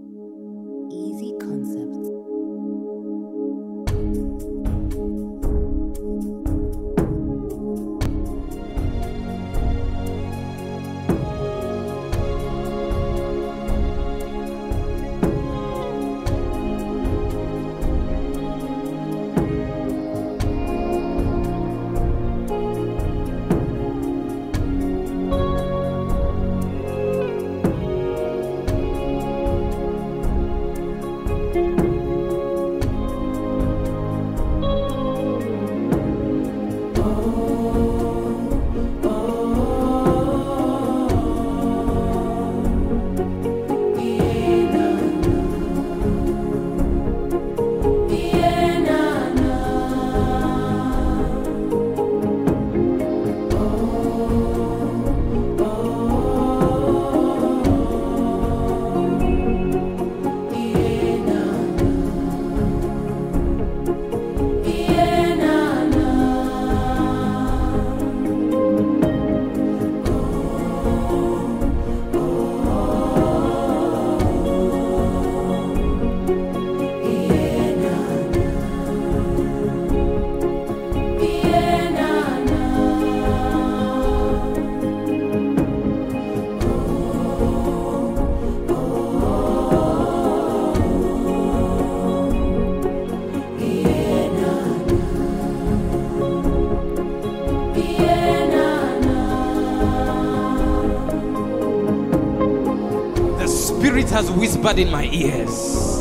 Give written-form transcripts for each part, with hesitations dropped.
Easy Concepts. Spirit has whispered in my ears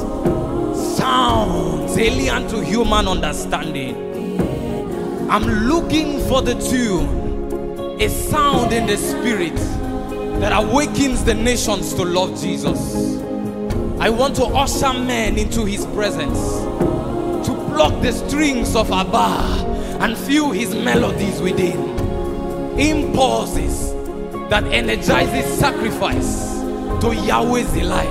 sounds alien to human understanding. I'm looking for the tune, a sound in the spirit that awakens the nations to love Jesus. I want to usher men into his presence, to pluck the strings of Abba and feel his melodies within, impulses that energizes sacrifice to Yahweh's delight.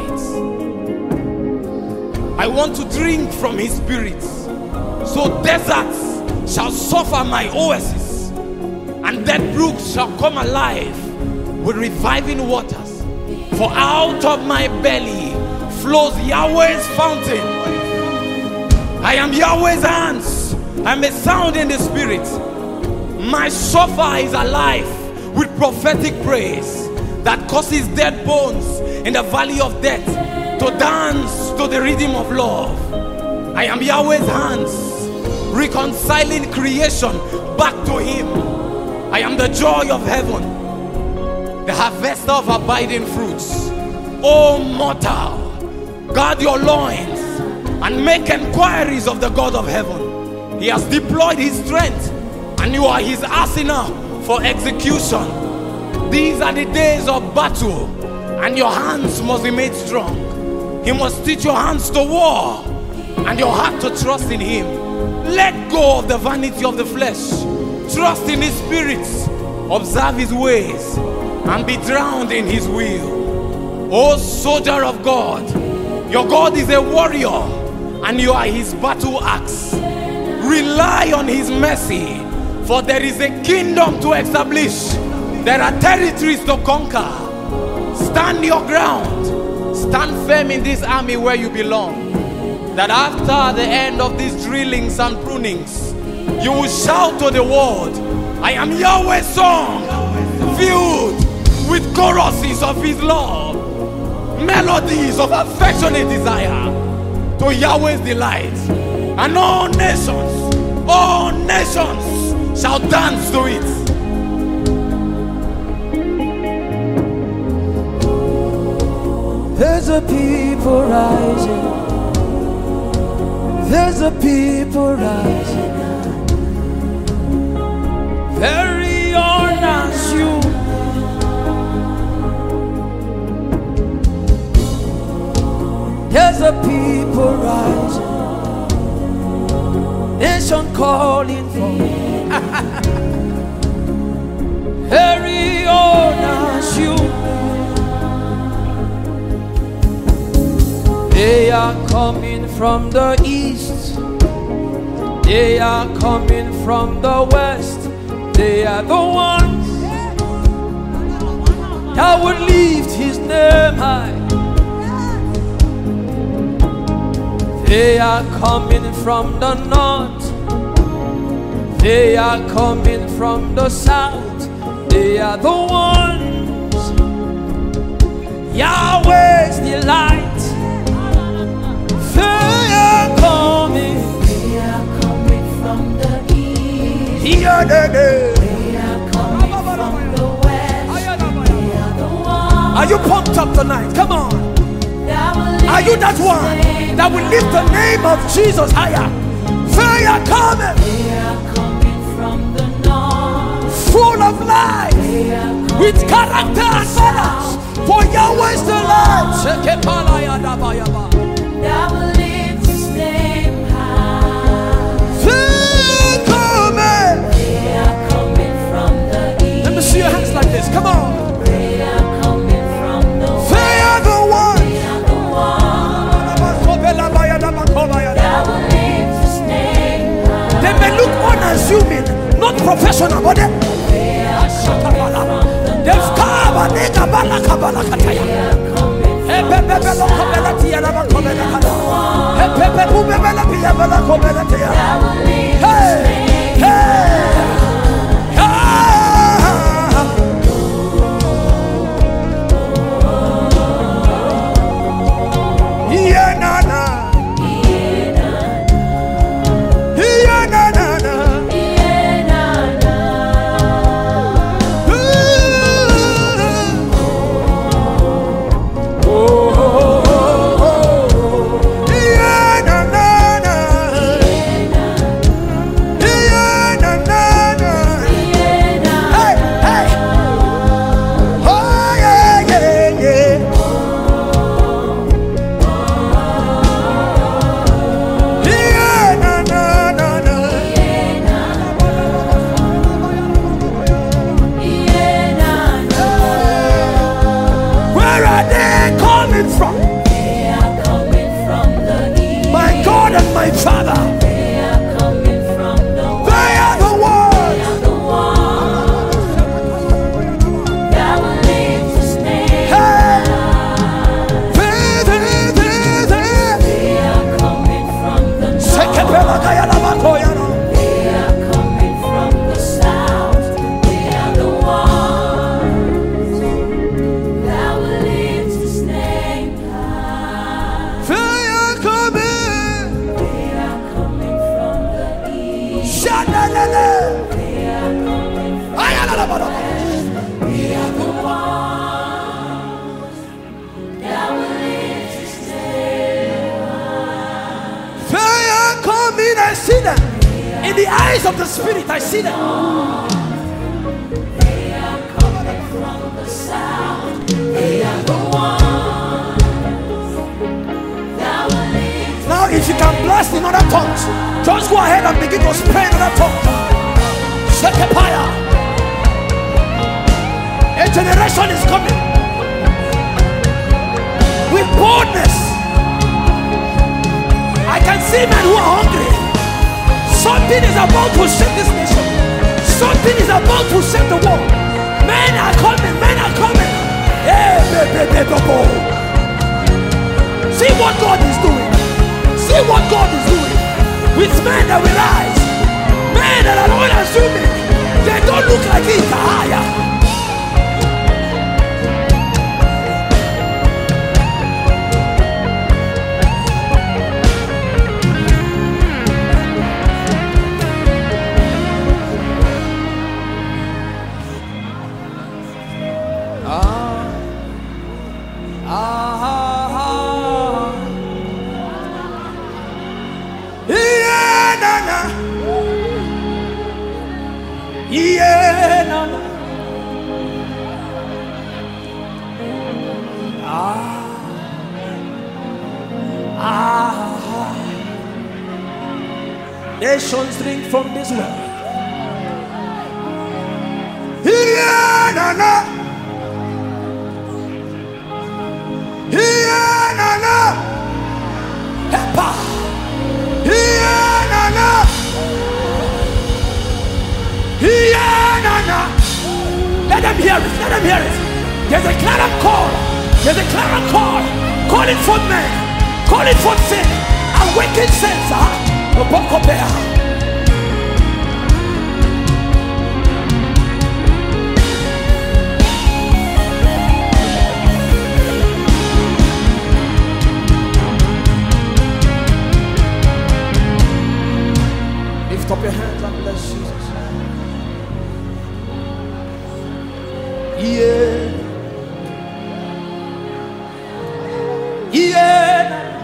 I want to drink from his spirit, so deserts shall suffer my oasis, and dead brooks shall come alive with reviving waters. For out of my belly flows Yahweh's fountain. I am Yahweh's hands. I'm a sound in the spirit. My shofar is alive with prophetic praise that causes dead bones in the valley of death to dance to the rhythm of love. I am Yahweh's hands, reconciling creation back to him. I am the joy of heaven, the harvester of abiding fruits. O mortal, guard your loins and make inquiries of the God of heaven. He has deployed his strength, and you are his arsenal for execution. These are the days of battle, and your hands must be made strong. He must teach your hands to war and your heart to trust in him. Let go of the vanity of the flesh. Trust in his spirit. Observe his ways and be drowned in his will. O soldier of God, your God is a warrior and you are his battle axe. Rely on his mercy, for there is a kingdom to establish. There are territories to conquer. Stand your ground. Stand firm in this army where you belong. That after the end of these drillings and prunings, you will shout to the world, I am Yahweh's song, filled with choruses of his love, melodies of affectionate desire to Yahweh's delight. And all nations shall dance to it. There's a people rising. There's a people rising. Very honest you. There's a people rising. Nation calling for. Very honest you. They are coming from the east. They are coming from the west. They are the ones that would lift his name high. They are coming from the north. They are coming from the south. They are the ones Yahweh's delight. They are coming. They are coming from the east. They are coming from the west. They are the ones. Are you pumped up tonight? Come on. Are you that one that will lift the name of Jesus higher? They are coming. They are coming from the north. Full of life, with character and manners. For Yahweh's the Lord. That will lift His name high. They coming. They are coming from the east. Let me see your hands like this. Come on. They are coming from the west. They are the ones. They are the ones. That will lift His name high. They may look unassuming, not professional, but They are coming from the they've come and they are coming. They are coming from the in the eyes of the Spirit, I see them. They are coming from the south. They are the ones that will lift. Now, if you can blast in other tongues, just go ahead and begin to spray in other tongues. Shekepaya. A generation is coming with boldness. I can see men who are hungry. Something is about to shake this nation. Something is about to shake the world. Men are coming. Men are coming. Hey, see what God is doing. See what God is doing. With men that will rise. Men that are unassuming. They don't look like it. Nations drink from this well. Let them hear it. Let them hear it. There's a clarion call. There's a clarion call. Call it for men. Call it for sin. Awaken sense. Bokopea. Lift up your hands and bless Jesus. Yeah. Yeah.